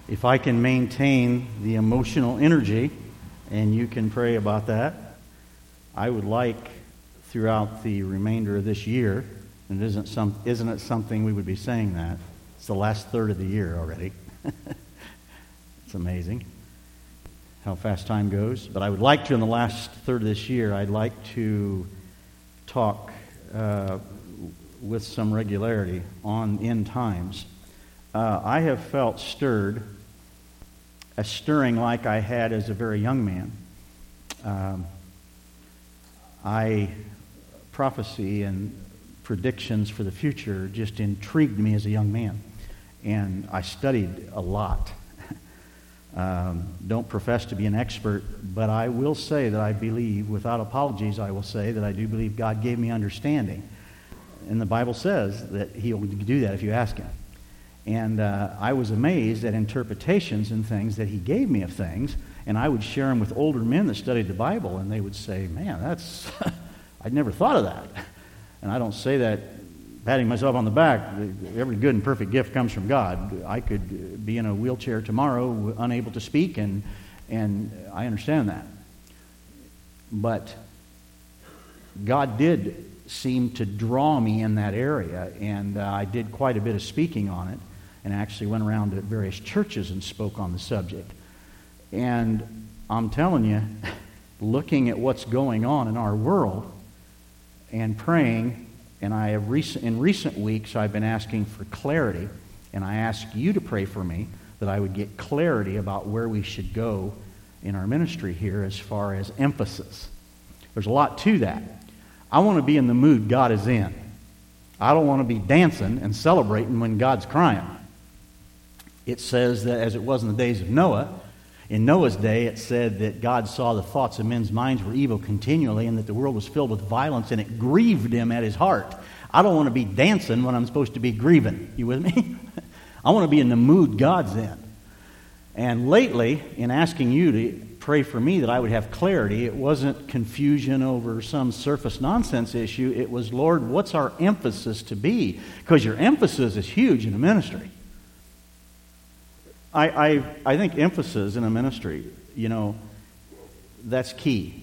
If I can maintain the emotional energy, and you can pray about that, I would like throughout the remainder of this year, and isn't it something we would be saying that? It's the last third of the year already. It's amazing how fast time goes. But I would like to, in the last third of this year, I'd like to talk with some regularity on end times. I have felt stirred, a stirring like I had as a very young man. Prophecy and predictions for the future just intrigued me as a young man, and I studied a lot. Don't profess to be an expert, but I will say that I believe, without apologies, I will say that I do believe God gave me understanding. And the Bible says that He'll do that if you ask Him. And I was amazed at interpretations and things that He gave me of things, and I would share them with older men that studied the Bible, and they would say, man, that's, I'd never thought of that. And I don't say that patting myself on the back. Every good and perfect gift comes from God. I could be in a wheelchair tomorrow, unable to speak, and I understand that. But God did seem to draw me in that area, and I did quite a bit of speaking on it, and actually went around to various churches and spoke on the subject. And I'm telling you, looking at what's going on in our world and praying, and I have in recent weeks I've been asking for clarity, and I ask you to pray for me that I would get clarity about where we should go in our ministry here as far as emphasis. There's a lot to that. I want to be in the mood God is in. I don't want to be dancing and celebrating when God's crying. It says that as it was in the days of Noah, in Noah's day it said that God saw the thoughts of men's minds were evil continually, and that the world was filled with violence, and it grieved Him at His heart. I don't want to be dancing when I'm supposed to be grieving. You with me? I want to be in the mood God's in. And lately, in asking you to pray for me that I would have clarity, it wasn't confusion over some surface nonsense issue. It was, Lord, what's our emphasis to be? Because your emphasis is huge in the ministry. I think emphasis in a ministry, that's key.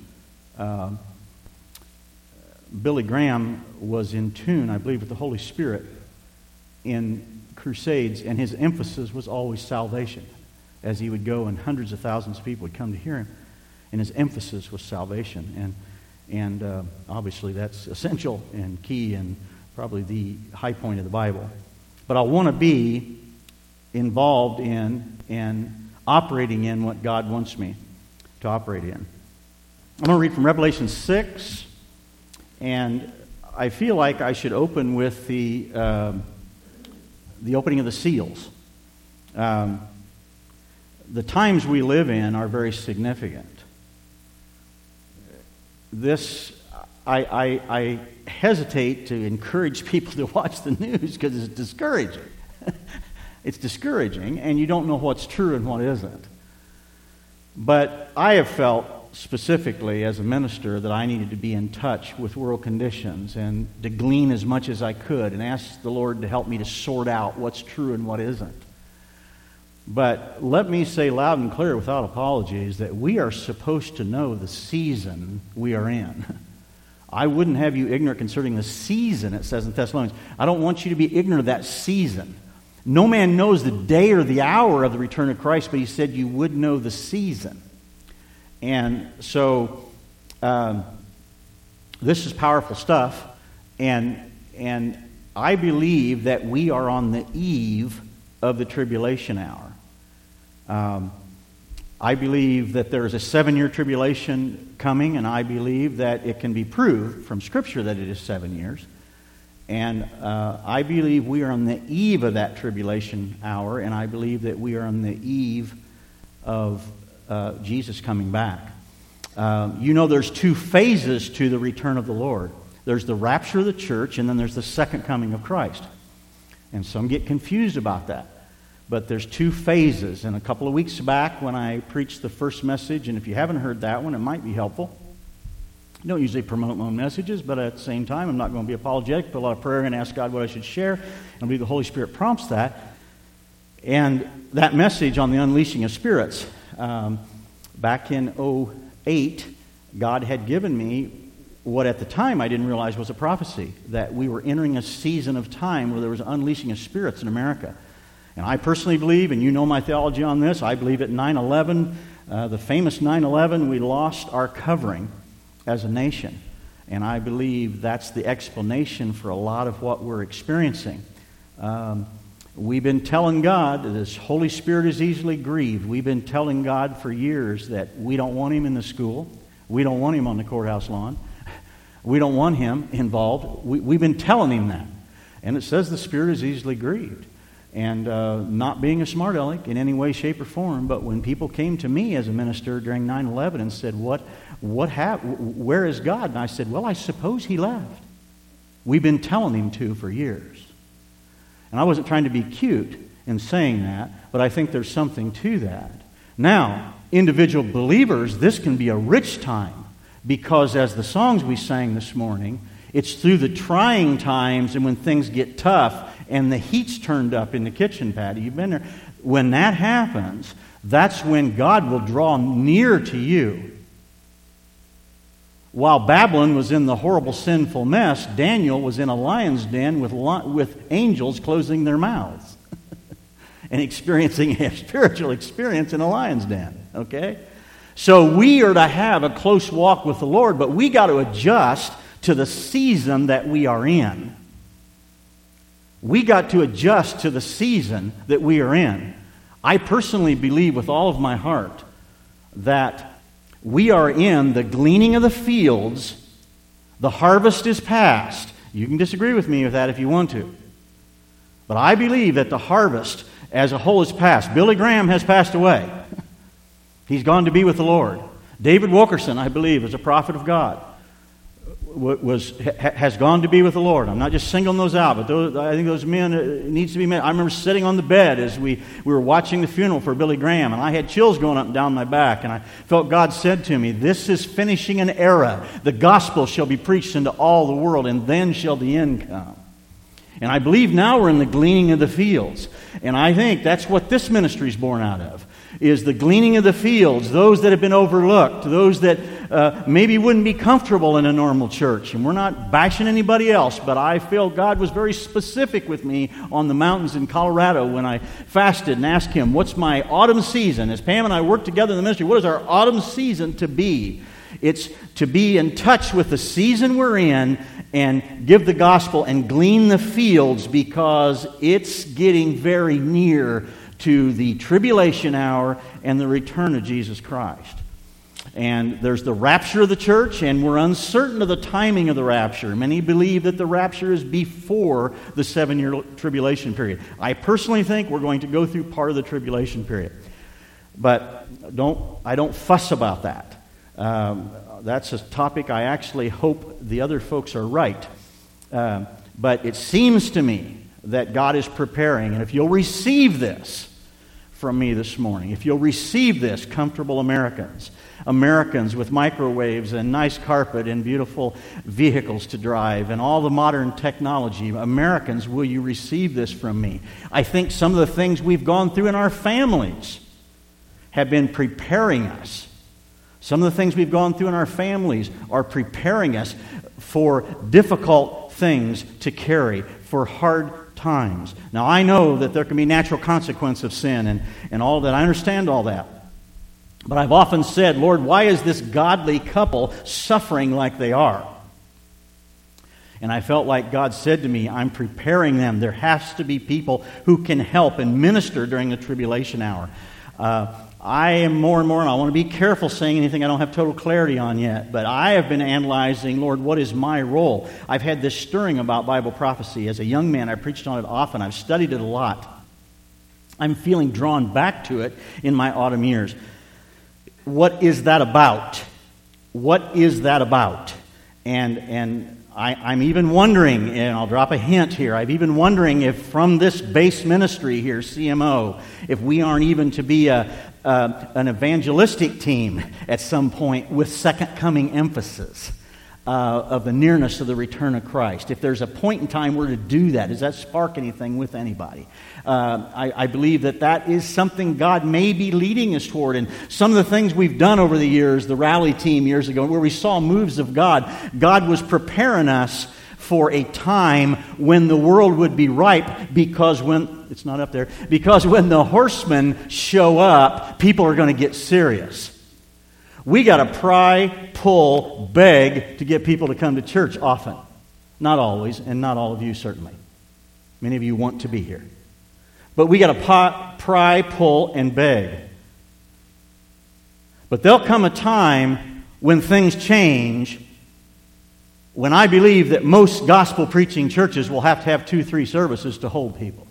Billy Graham was in tune, I believe, with the Holy Spirit in crusades, and his emphasis was always salvation. As he would go, and hundreds of thousands of people would come to hear him, and his emphasis was salvation. And obviously that's essential and key and probably the high point of the Bible. But I want to be involved in and operating in what God wants me to operate in. I'm going to read from Revelation 6, and I feel like I should open with the opening of the seals. The times we live in are very significant. I hesitate to encourage people to watch the news because it's discouraging. It's discouraging, and you don't know what's true and what isn't. But I have felt specifically as a minister that I needed to be in touch with world conditions and to glean as much as I could and ask the Lord to help me to sort out what's true and what isn't. But let me say loud and clear without apologies that we are supposed to know the season we are in. I wouldn't have you ignorant concerning the season, it says in Thessalonians. I don't want you to be ignorant of that season. No man knows the day or the hour of the return of Christ, but he said you would know the season. And so this is powerful stuff, and I believe that we are on the eve of the tribulation hour. I believe that there is a 7-year tribulation coming, and I believe that it can be proved from Scripture that it is 7 years. And I believe we are on the eve of that tribulation hour, and I believe that we are on the eve of Jesus coming back. There's 2 phases to the return of the Lord. There's the rapture of the church, and then there's the second coming of Christ. And some get confused about that. But there's 2 phases. And a couple of weeks back when I preached the first message, and if you haven't heard that one, it might be helpful. I don't usually promote my own messages, but at the same time, I'm not going to be apologetic, put a lot of prayer and ask God what I should share, and I believe the Holy Spirit prompts that. And that message on the unleashing of spirits, back in 2008, God had given me what at the time I didn't realize was a prophecy, that we were entering a season of time where there was unleashing of spirits in America. And I personally believe, and you know my theology on this, I believe at 9/11, the famous 9/11, we lost our covering as a nation. And I believe that's the explanation for a lot of what we're experiencing. We've been telling God that this Holy Spirit is easily grieved. We've been telling God for years that we don't want Him in the school. We don't want Him on the courthouse lawn. We don't want Him involved. We've been telling Him that. And it says the Spirit is easily grieved. And not being a smart aleck in any way, shape, or form, but when people came to me as a minister during 9/11 and said, what happened? Where is God? And I said, well, I suppose He left. We've been telling Him to for years. And I wasn't trying to be cute in saying that, but I think there's something to that. Now, individual believers, this can be a rich time, because as the songs we sang this morning, it's through the trying times and when things get tough and the heat's turned up in the kitchen, Patty. You've been there. When that happens, that's when God will draw near to you. While Babylon was in the horrible sinful mess, Daniel was in a lion's den with angels closing their mouths and experiencing a spiritual experience in a lion's den. Okay? So we are to have a close walk with the Lord, but we got to adjust to the season that we are in. We got to adjust to the season that we are in. I personally believe with all of my heart that we are in the gleaning of the fields. The harvest is past. You can disagree with me with that if you want to. But I believe that the harvest as a whole is past. Billy Graham has passed away. He's gone to be with the Lord. David Wilkerson, I believe, is a prophet of God, has gone to be with the Lord. I'm not just singling those out, but I think those men needs to be met. I remember sitting on the bed as we were watching the funeral for Billy Graham, and I had chills going up and down my back, and I felt God said to me, this is finishing an era. The gospel shall be preached into all the world, and then shall the end come. And I believe now we're in the gleaning of the fields. And I think that's what this ministry is born out of, is the gleaning of the fields, those that have been overlooked, those that maybe wouldn't be comfortable in a normal church. And we're not bashing anybody else, but I feel God was very specific with me on the mountains in Colorado when I fasted and asked Him, what's my autumn season? As Pam and I work together in the ministry, what is our autumn season to be? It's to be in touch with the season we're in and give the gospel and glean the fields, because it's getting very near to the tribulation hour and the return of Jesus Christ. And there's the rapture of the church, and we're uncertain of the timing of the rapture. Many believe that the rapture is before the 7-year tribulation period. I personally think we're going to go through part of the tribulation period. But I don't fuss about that. That's a topic I actually hope the other folks are right. But it seems to me that God is preparing, and if you'll receive this from me this morning, if you'll receive this, comfortable Americans with microwaves and nice carpet and beautiful vehicles to drive and all the modern technology, Americans, will you receive this from me? I think some of the things we've gone through in our families have been preparing us. Some of the things we've gone through in our families are preparing us for difficult things to carry, for hard times. Now, I know that there can be natural consequence of sin and all that. I understand all that. But I've often said, Lord, why is this godly couple suffering like they are? And I felt like God said to me, I'm preparing them. There has to be people who can help and minister during the tribulation hour. I am more and more, and I want to be careful saying anything I don't have total clarity on yet, but I have been analyzing, Lord, what is my role? I've had this stirring about Bible prophecy. As a young man, I preached on it often. I've studied it a lot. I'm feeling drawn back to it in my autumn years. What is that about? What is that about? And I'm even wondering, and I'll drop a hint here, I'm even wondering if from this base ministry here, CMO, if we aren't even to be an evangelistic team at some point with second coming emphasis. of the nearness of the return of Christ. If there's a point in time where to do that, does that spark anything with anybody? I believe that is something God may be leading us toward. And some of the things we've done over the years, the rally team years ago, where we saw moves of God, God was preparing us for a time when the world would be ripe, because when the horsemen show up, people are going to get serious. We got to pry, pull, beg to get people to come to church often. Not always, and not all of you certainly. Many of you want to be here. But we got to pry, pull, and beg. But there'll come a time when things change, when I believe that most gospel preaching churches will have to have 2-3 services to hold people.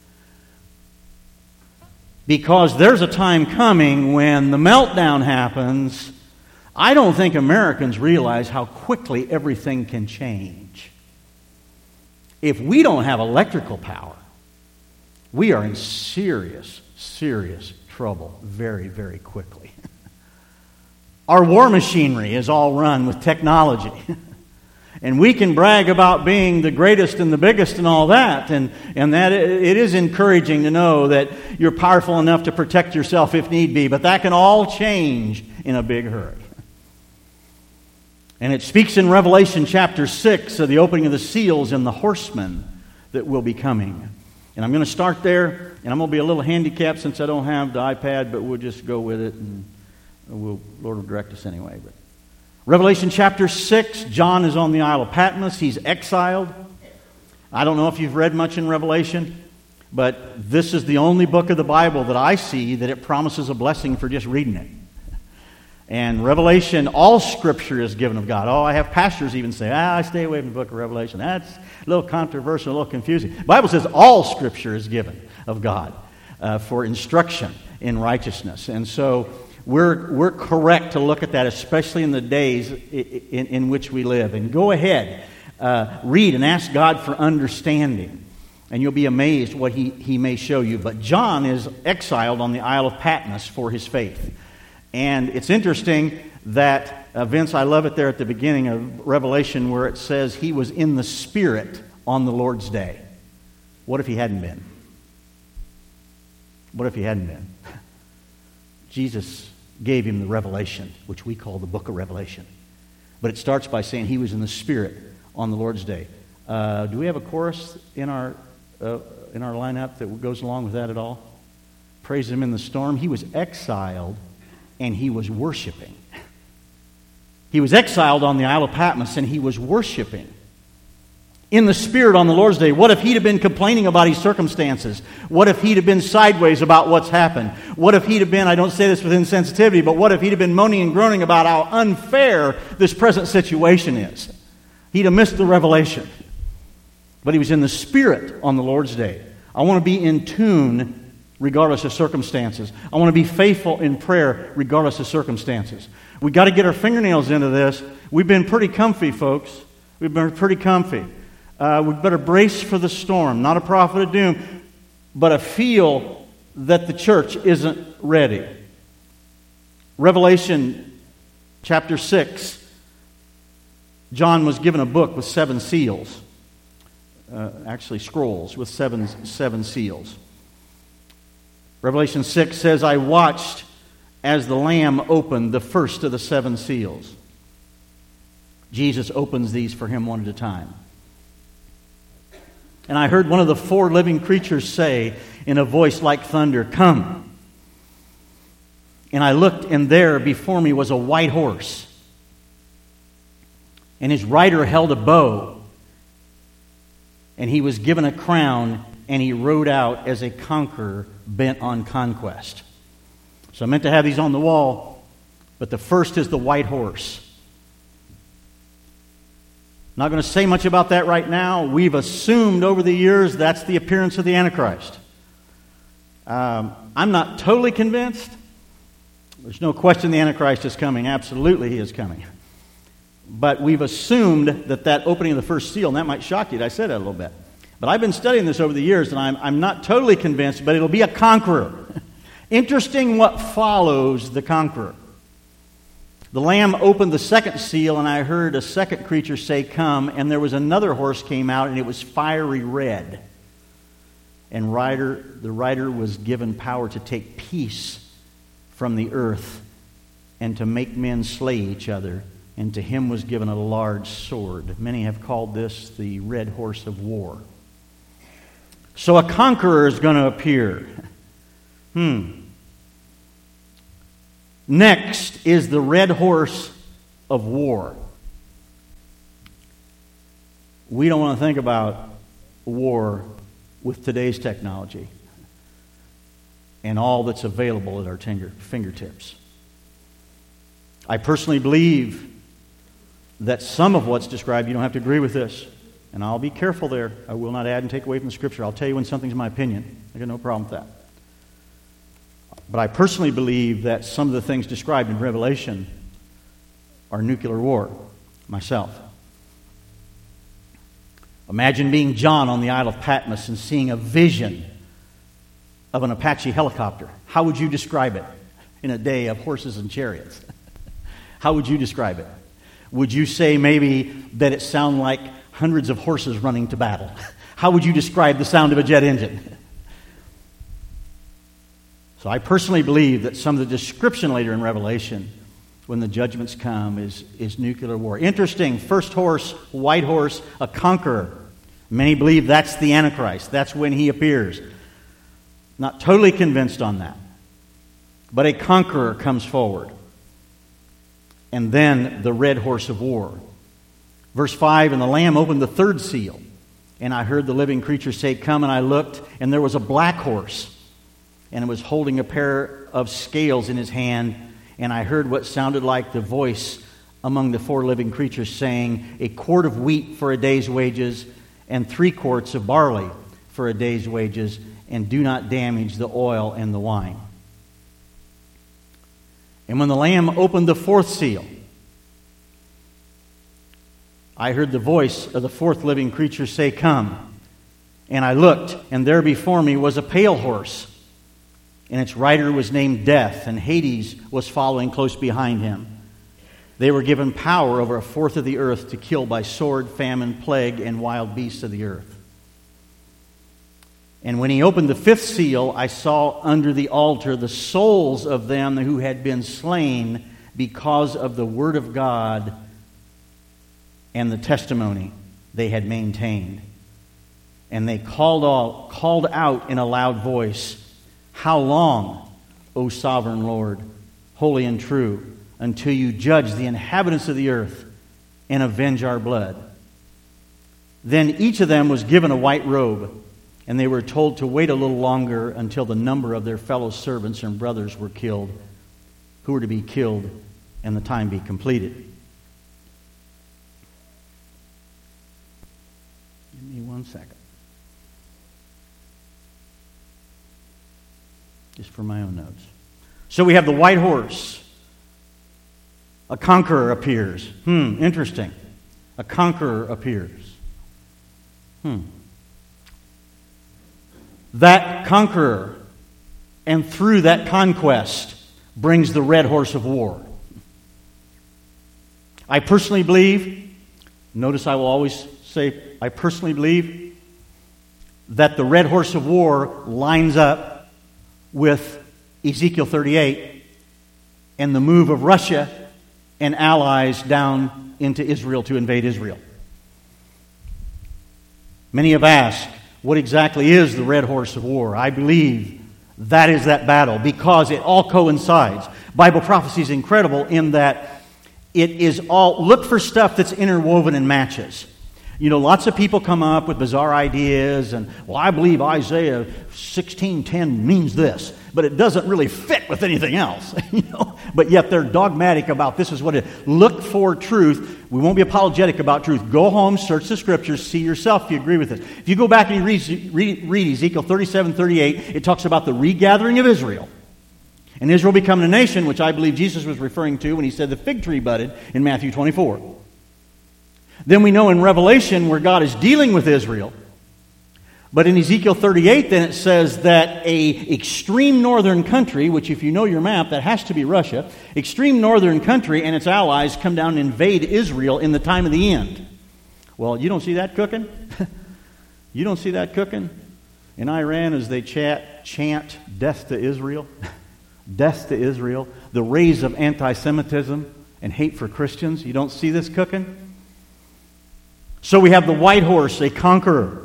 Because there's a time coming when the meltdown happens. I don't think Americans realize how quickly everything can change. If we don't have electrical power, we are in serious, serious trouble very, very quickly. Our war machinery is all run with technology. And we can brag about being the greatest and the biggest and all that. And that it is encouraging to know that you're powerful enough to protect yourself if need be. But that can all change in a big hurry. And it speaks in Revelation chapter 6 of the opening of the seals and the horsemen that will be coming. And I'm going to start there. And I'm going to be a little handicapped since I don't have the iPad. But we'll just go with it. And Lord will direct us anyway. But Revelation chapter 6, John is on the Isle of Patmos. He's exiled. I don't know if you've read much in Revelation, but this is the only book of the Bible that I see that it promises a blessing for just reading it. And Revelation, all Scripture is given of God. I have pastors even say, I stay away from the book of Revelation. That's a little controversial, a little confusing. The Bible says all Scripture is given of God for instruction in righteousness. And so we're correct to look at that, especially in the days in which we live. And go ahead, read and ask God for understanding, and you'll be amazed what he may show you. But John is exiled on the Isle of Patmos for his faith. And it's interesting that, Vince, I love it there at the beginning of Revelation where it says he was in the Spirit on the Lord's day. What if he hadn't been? What if he hadn't been? Jesus gave him the revelation, which we call the book of Revelation. But it starts by saying he was in the Spirit on the Lord's day. Do we have a chorus in our lineup that goes along with that at all? Praise him in the storm. He was exiled and he was worshiping. He was exiled on the Isle of Patmos and he was worshiping. In the Spirit on the Lord's day. What if he'd have been complaining about his circumstances? What if he'd have been sideways about what's happened? What if he'd have been, I don't say this with insensitivity, but what if he'd have been moaning and groaning about how unfair this present situation is? He'd have missed the revelation. But he was in the Spirit on the Lord's day. I want to be in tune regardless of circumstances. I want to be faithful in prayer regardless of circumstances. We've got to get our fingernails into this. We've been pretty comfy, folks. We've been pretty comfy. We better brace for the storm. Not a prophet of doom, but a feel that the church isn't ready. Revelation chapter 6, John was given a book with 7 seals. Actually scrolls with seven seals. Revelation 6 says, I watched as the Lamb opened the first of the 7 seals. Jesus opens these for him one at a time. And I heard one of the 4 living creatures say in a voice like thunder, Come. And I looked, and there before me was a white horse. And his rider held a bow. And he was given a crown, and he rode out as a conqueror bent on conquest. So I meant to have these on the wall, but the first is the white horse. Not going to say much about that right now. We've assumed over the years that's the appearance of the Antichrist. I'm not totally convinced. There's no question the Antichrist is coming. Absolutely he is coming. But we've assumed that opening of the first seal, and that might shock you. I said that a little bit. But I've been studying this over the years, and I'm not totally convinced, but it'll be a conqueror. Interesting what follows the conqueror. The Lamb opened the second seal, and I heard a second creature say, "Come," and there was another horse came out, and it was fiery red. And the rider was given power to take peace from the earth and to make men slay each other. And to him was given a large sword. Many have called this the red horse of war. So a conqueror is going to appear. Next is the red horse of war. We don't want to think about war with today's technology and all that's available at our fingertips. I personally believe that some of what's described, you don't have to agree with this, and I'll be careful there. I will not add and take away from the Scripture. I'll tell you when something's my opinion. I got no problem with that. But I personally believe that some of the things described in Revelation are nuclear war, myself. Imagine being John on the Isle of Patmos and seeing a vision of an Apache helicopter. How would you describe it in a day of horses and chariots? How would you describe it? Would you say maybe that it sounded like hundreds of horses running to battle? How would you describe the sound of a jet engine? So I personally believe that some of the description later in Revelation, when the judgments come, is nuclear war. Interesting, first horse, white horse, a conqueror. Many believe that's the Antichrist. That's when he appears. Not totally convinced on that. But a conqueror comes forward. And then the red horse of war. Verse 5, and the Lamb opened the third seal. And I heard the living creature say, "Come," and I looked, and there was a black horse. And it was holding a pair of scales in his hand. And I heard what sounded like the voice among the four living creatures saying, "A quart of wheat for a day's wages, and 3 quarts of barley for a day's wages, and do not damage the oil and the wine." And when the Lamb opened the fourth seal, I heard the voice of the fourth living creature say, "Come." And I looked, and there before me was a pale horse, and its rider was named Death, and Hades was following close behind him. They were given power over a fourth of the earth to kill by sword, famine, plague, and wild beasts of the earth. And when he opened the fifth seal, I saw under the altar the souls of them who had been slain because of the word of God and the testimony they had maintained. And they called out in a loud voice, "How long, O sovereign Lord, holy and true, until you judge the inhabitants of the earth and avenge our blood?" Then each of them was given a white robe, and they were told to wait a little longer until the number of their fellow servants and brothers were killed, who were to be killed, and the time be completed. Give me 1 second. Just for my own notes. So we have the white horse. A conqueror appears. Interesting. A conqueror appears. That conqueror, and through that conquest, brings the red horse of war. I personally believe, notice I will always say, I personally believe that the red horse of war lines up with Ezekiel 38 and the move of Russia and allies down into Israel to invade Israel. Many have asked, what exactly is the red horse of war? I believe that is that battle because it all coincides. Bible prophecy is incredible in that it is all, look for stuff that's interwoven and matches. You know, lots of people come up with bizarre ideas and, well, I believe Isaiah 16:10 means this, but it doesn't really fit with anything else, you know. But yet they're dogmatic about this is what it is. Look for truth. We won't be apologetic about truth. Go home, search the Scriptures, see yourself if you agree with it. If you go back and you read Ezekiel 37:38, it talks about the regathering of Israel. And Israel becoming a nation, which I believe Jesus was referring to when he said the fig tree budded in Matthew 24. Then we know in Revelation where God is dealing with Israel, But in Ezekiel 38, then it says that a extreme northern country, which if you know your map, that has to be Russia, extreme northern country and its allies come down and invade Israel in the time of the end. Well, you don't see that cooking? You don't see that cooking? In Iran, as they chant death to Israel, death to Israel, the rays of anti-Semitism and hate for Christians, you don't see this cooking? So we have the white horse, a conqueror.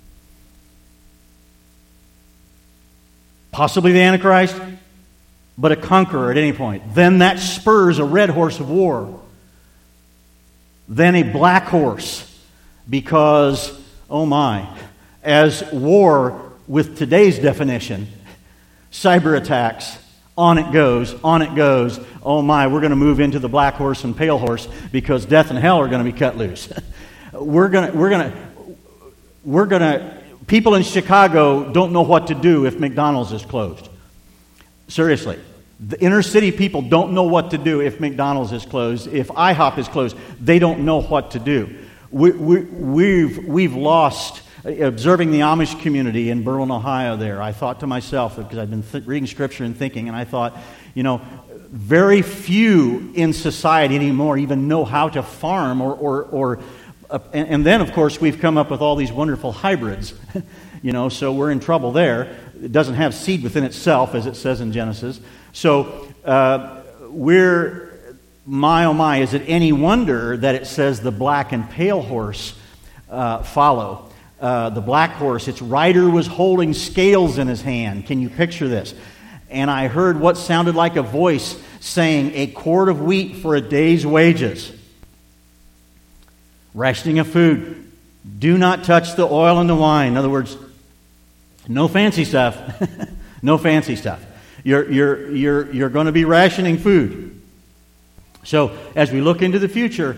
Possibly the Antichrist, but a conqueror at any point. Then that spurs a red horse of war. Then a black horse, because, oh my, as war with today's definition, cyber attacks, on it goes, oh my, we're going to move into the black horse and pale horse because death and hell are going to be cut loose. We're going to people in Chicago don't know what to do if McDonald's is closed. Seriously. The inner city people don't know what to do if McDonald's is closed. If IHOP is closed, they don't know what to do. We've lost, observing the Amish community in Berlin, Ohio there, I thought to myself, because I've been reading Scripture and thinking, and I thought, very few in society anymore even know how to farm and then, of course, we've come up with all these wonderful hybrids, so we're in trouble there. It doesn't have seed within itself, as it says in Genesis. So my oh my, is it any wonder that it says the black and pale horse follow? The black horse, its rider was holding scales in his hand. Can you picture this? And I heard what sounded like a voice saying, a quart of wheat for a day's wages. Rationing of food. Do not touch the oil and the wine. In other words, no fancy stuff. No fancy stuff. You're going to be rationing food. So as we look into the future,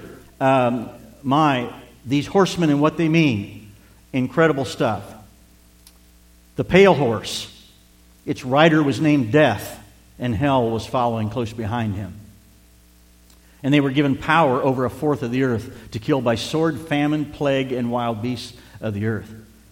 these horsemen and what they mean, incredible stuff. The pale horse, its rider was named Death, and hell was following close behind him. And they were given power over a fourth of the earth to kill by sword, famine, plague, and wild beasts of the earth.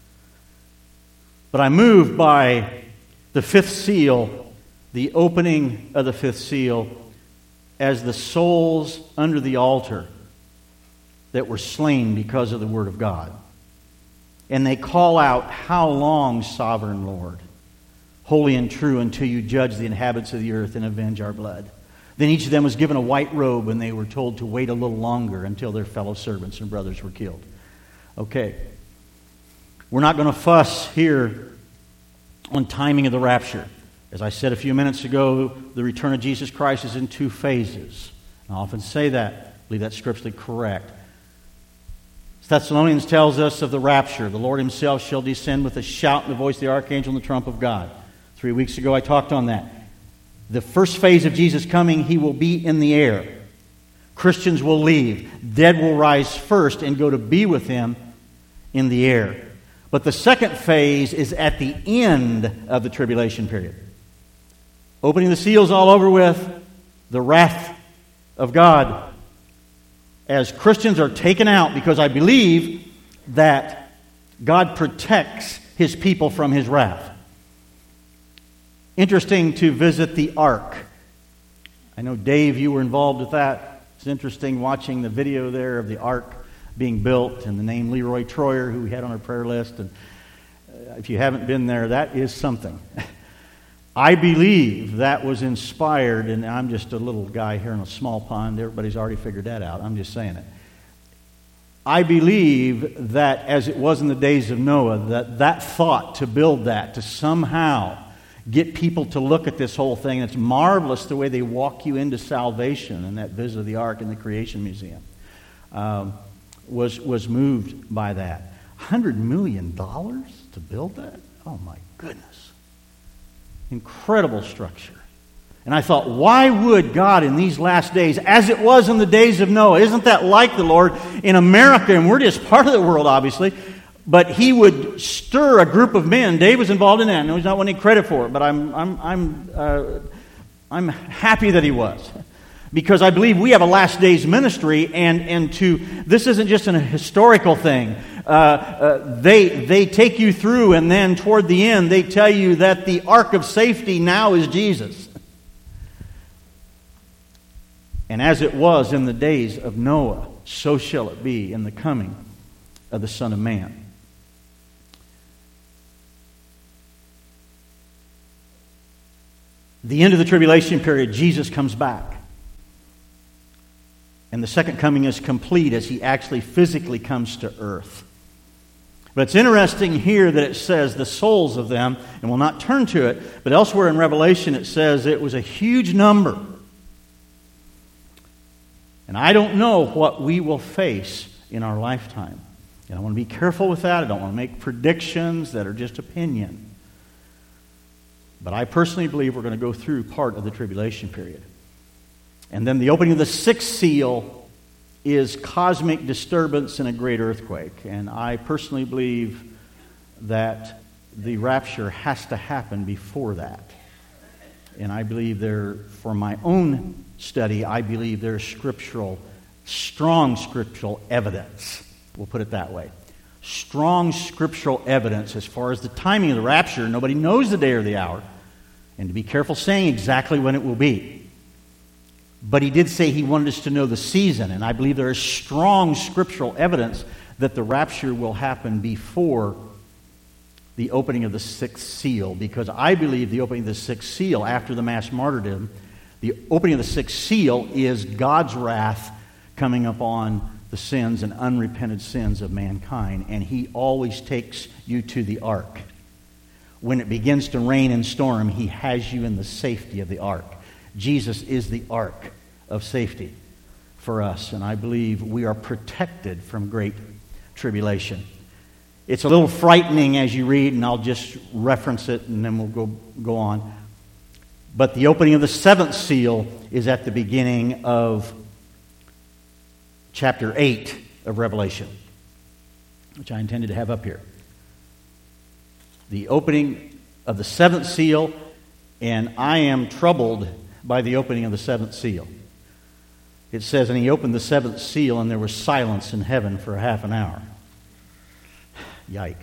But I'm moved by the fifth seal, the opening of the fifth seal, as the souls under the altar that were slain because of the Word of God. And they call out, how long, sovereign Lord, holy and true, until you judge the inhabitants of the earth and avenge our blood? Then each of them was given a white robe, and they were told to wait a little longer until their fellow servants and brothers were killed. Okay. We're not going to fuss here on timing of the rapture. As I said a few minutes ago, the return of Jesus Christ is in two phases. I often say that. I believe that's scripturally correct. Thessalonians tells us of the rapture. The Lord himself shall descend with a shout and the voice of the archangel and the trump of God. 3 weeks ago I talked on that. The first phase of Jesus coming, he will be in the air. Christians will leave. Dead will rise first and go to be with him in the air. But the second phase is at the end of the tribulation period. Opening the seals all over with, the wrath of God. As Christians are taken out, because I believe that God protects his people from his wrath. Interesting to visit the ark. I know, Dave, you were involved with that. It's interesting watching the video there of the ark being built and the name Leroy Troyer, who we had on our prayer list. And if you haven't been there, that is something. I believe that was inspired, and I'm just a little guy here in a small pond. Everybody's already figured that out. I'm just saying it. I believe that as it was in the days of Noah, that thought to build that, to somehow get people to look at this whole thing. It's marvelous the way they walk you into salvation in that visit of the Ark in the Creation Museum. Was moved by that. $100 million to build that? Oh my goodness. Incredible structure. And I thought, why would God in these last days, as it was in the days of Noah, isn't that like the Lord in America? And we're just part of the world, obviously. But he would stir a group of men. Dave was involved in that. No, he's not winning credit for it, but I'm happy that he was. Because I believe we have a last days ministry, and this isn't just a historical thing. They take you through, and then toward the end, they tell you that the ark of safety now is Jesus. And as it was in the days of Noah, so shall it be in the coming of the Son of Man. The end of the tribulation period, Jesus comes back. And the second coming is complete as he actually physically comes to earth. But it's interesting here that it says the souls of them, and we'll not turn to it, but elsewhere in Revelation it says it was a huge number. And I don't know what we will face in our lifetime. And I want to be careful with that. I don't want to make predictions that are just opinion. But I personally believe we're going to go through part of the tribulation period. And then the opening of the sixth seal is cosmic disturbance and a great earthquake. And I personally believe that the rapture has to happen before that. And I believe for my own study, I believe there's strong scriptural evidence. We'll put it that way. Strong scriptural evidence as far as the timing of the rapture. Nobody knows the day or the hour. And to be careful saying exactly when it will be. But he did say he wanted us to know the season, and I believe there is strong scriptural evidence that the rapture will happen before the opening of the sixth seal, because I believe the opening of the sixth seal after the mass martyrdom, the opening of the sixth seal is God's wrath coming upon the sins and unrepented sins of mankind, and he always takes you to the ark. When it begins to rain and storm, he has you in the safety of the ark. Jesus is the ark of safety for us, and I believe we are protected from great tribulation. It's a little frightening as you read, and I'll just reference it, and then we'll go on. But the opening of the seventh seal is at the beginning of chapter 8 of Revelation, which I intended to have up here. The opening of the seventh seal, and I am troubled by the opening of the seventh seal. It says, and he opened the seventh seal, and there was silence in heaven for half an hour. Yikes.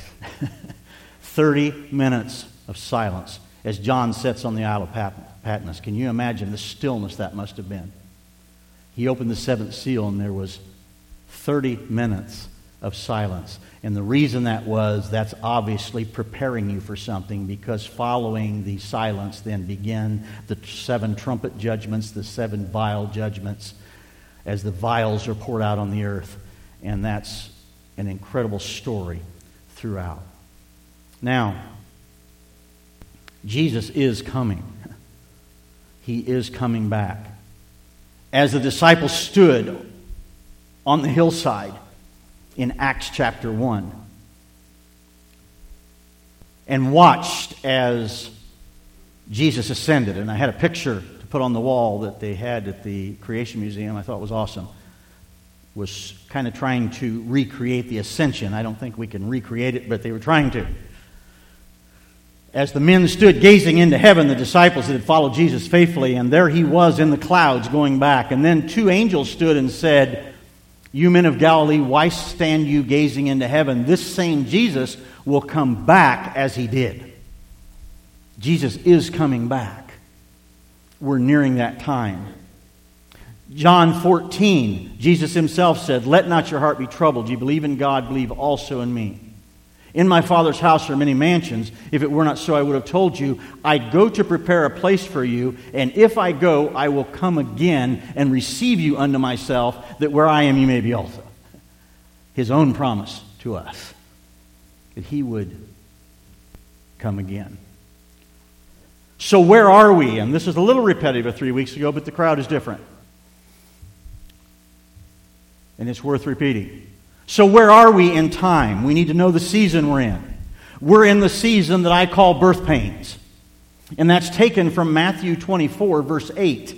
30 minutes of silence as John sits on the Isle of Patmos. Can you imagine the stillness that must have been? He opened the seventh seal, and there was 30 minutes of silence. And the reason that's obviously preparing you for something, because following the silence then begin the 7 trumpet judgments, the 7 vial judgments, as the vials are poured out on the earth. And that's an incredible story throughout. Now, Jesus is coming. He is coming back. As the disciples stood on the hillside in Acts chapter 1 and watched as Jesus ascended. And I had a picture to put on the wall that they had at the Creation Museum. I thought it was awesome. Was kind of trying to recreate the ascension. I don't think we can recreate it, but they were trying to. As the men stood gazing into heaven, the disciples that had followed Jesus faithfully, and there he was in the clouds going back. And then 2 angels stood and said, "You men of Galilee, why stand you gazing into heaven? This same Jesus will come back as he did." Jesus is coming back. We're nearing that time. John 14, Jesus himself said, "Let not your heart be troubled. You believe in God, believe also in me. In my Father's house are many mansions. If it were not so, I would have told you. I go to prepare a place for you, and if I go, I will come again and receive you unto myself, that where I am you may be also." His own promise to us, that he would come again. So where are we? And this is a little repetitive 3 weeks ago, but the crowd is different. And it's worth repeating. So where are we in time? We need to know the season we're in. We're in the season that I call birth pains. And that's taken from Matthew 24, verse 8.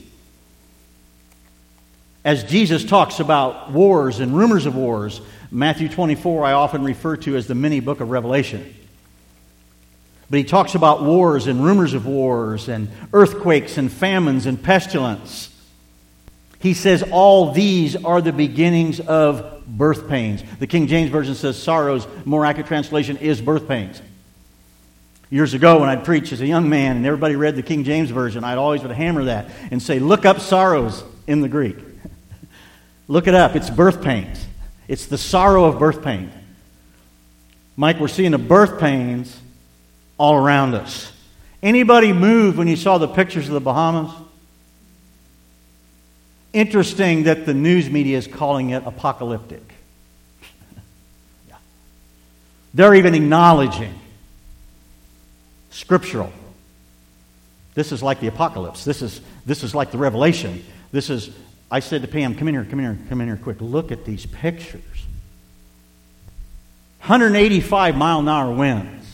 As Jesus talks about wars and rumors of wars, Matthew 24 I often refer to as the mini book of Revelation. But he talks about wars and rumors of wars and earthquakes and famines and pestilence. He says all these are the beginnings of birth pains. The King James Version says sorrows. More accurate translation is birth pains. Years ago when I'd preach as a young man and everybody read the King James Version, I'd always would hammer that and say, look up sorrows in the Greek. Look it up. It's birth pains. It's the sorrow of birth pain. Mike, we're seeing the birth pains all around us. Anybody moved when you saw the pictures of the Bahamas? Interesting that the news media is calling it apocalyptic. Yeah. They're even acknowledging scriptural. This is like the apocalypse. This is like the Revelation. I said to Pam, come in here quick. Look at these pictures. 185 mile an hour winds.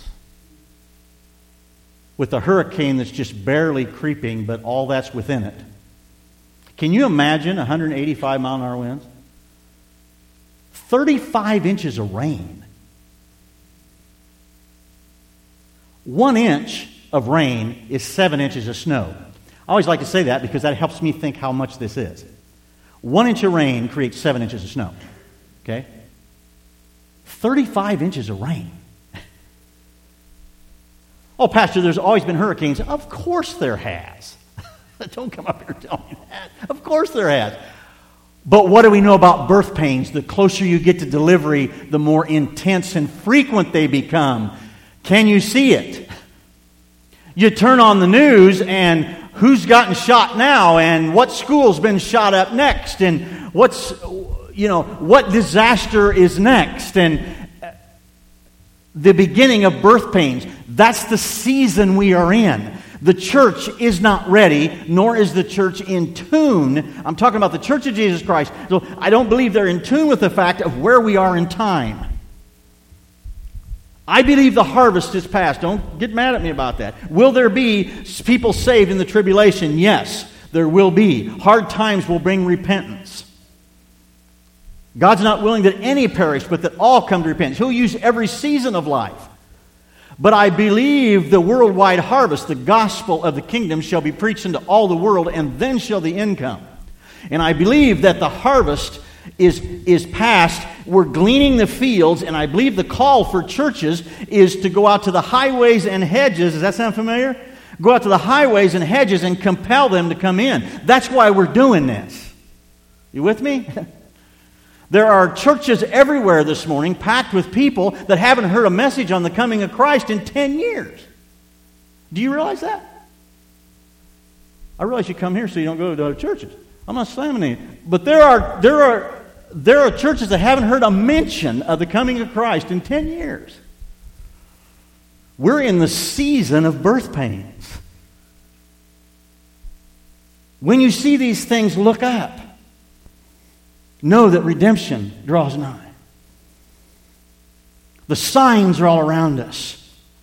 With a hurricane that's just barely creeping, but all that's within it. Can you imagine 185 mile an hour winds? 35 inches of rain. 1 inch of rain is 7 inches of snow. I always like to say that because that helps me think how much this is. 1 inch of rain creates 7 inches of snow. Okay? 35 inches of rain. Oh, Pastor, there's always been hurricanes. Of course there has. Don't come up here and tell me that. Of course there has. But what do we know about birth pains? The closer you get to delivery, the more intense and frequent they become. Can you see it? You turn on the news and who's gotten shot now and what school's been shot up next and what disaster is next and the beginning of birth pains. That's the season we are in. The church is not ready, nor is the church in tune. I'm talking about the Church of Jesus Christ. So I don't believe they're in tune with the fact of where we are in time. I believe the harvest is past. Don't get mad at me about that. Will there be people saved in the tribulation? Yes, there will be. Hard times will bring repentance. God's not willing that any perish, but that all come to repentance. He'll use every season of life. But I believe the worldwide harvest, the gospel of the kingdom, shall be preached into all the world, and then shall the end come. And I believe that the harvest is past. We're gleaning the fields, and I believe the call for churches is to go out to the highways and hedges. Does that sound familiar? Go out to the highways and hedges and compel them to come in. That's why we're doing this. You with me? There are churches everywhere this morning packed with people that haven't heard a message on the coming of Christ in 10 years. Do you realize that? I realize you come here so you don't go to other churches. I'm not slamming any. But there are churches that haven't heard a mention of the coming of Christ in 10 years. We're in the season of birth pains. When you see these things, look up. Know that redemption draws nigh. The signs are all around us.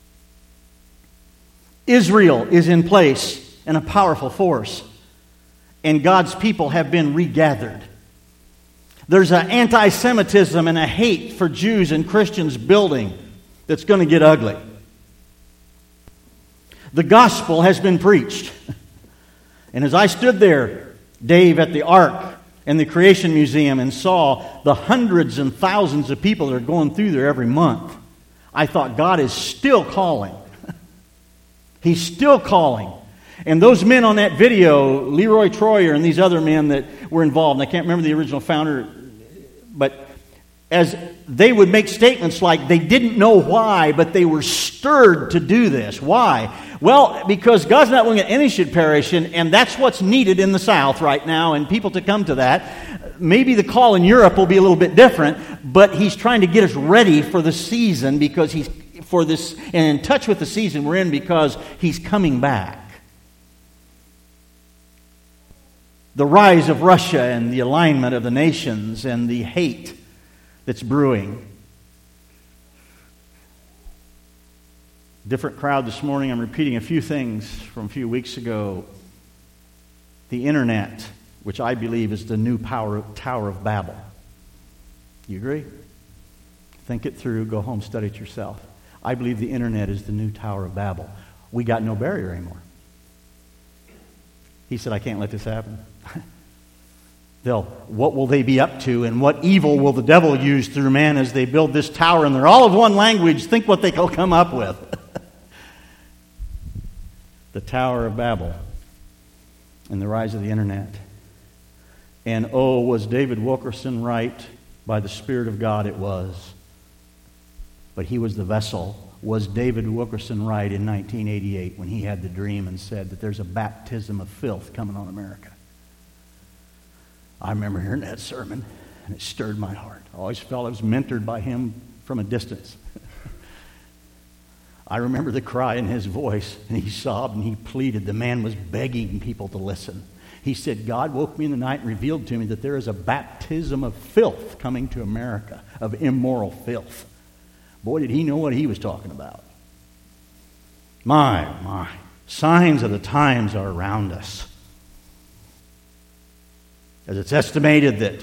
Israel is in place and a powerful force, and God's people have been regathered. There's an anti-Semitism and a hate for Jews and Christians building that's going to get ugly. The gospel has been preached. And as I stood there, Dave, at the Ark and the Creation Museum and saw the hundreds and thousands of people that are going through there every month, I thought God is still calling. He's still calling. And those men on that video, Leroy Troyer and these other men that were involved, and I can't remember the original founder, but as they would make statements like they didn't know why, but they were stirred to do this. Why? Well, because God's not willing that any should perish, and that's what's needed in the South right now, and people to come to that. Maybe the call in Europe will be a little bit different, but He's trying to get us ready for the season because He's for this, and in touch with the season we're in because He's coming back. The rise of Russia and the alignment of the nations and the hate that's brewing. Different crowd this morning. I'm repeating a few things from a few weeks ago. The internet, which I believe is the new Tower of Babel. You agree? Think it through. Go home, study it yourself. I believe the internet is the new Tower of Babel. We got no barrier anymore. He said, I can't let this happen. What will they be up to, and what evil will the devil use through man as they build this tower? And they're all of one language. Think what they will come up with. The Tower of Babel and the rise of the internet. And oh, was David Wilkerson right? By the Spirit of God it was. But he was the vessel. Was David Wilkerson right in 1988 when he had the dream and said that there's a baptism of filth coming on America? I remember hearing that sermon, and it stirred my heart. I always felt I was mentored by him from a distance. I remember the cry in his voice, and he sobbed and he pleaded. The man was begging people to listen. He said, God woke me in the night and revealed to me that there is a baptism of filth coming to America, of immoral filth. Boy, did he know what he was talking about. My. Signs of the times are around us. As it's estimated that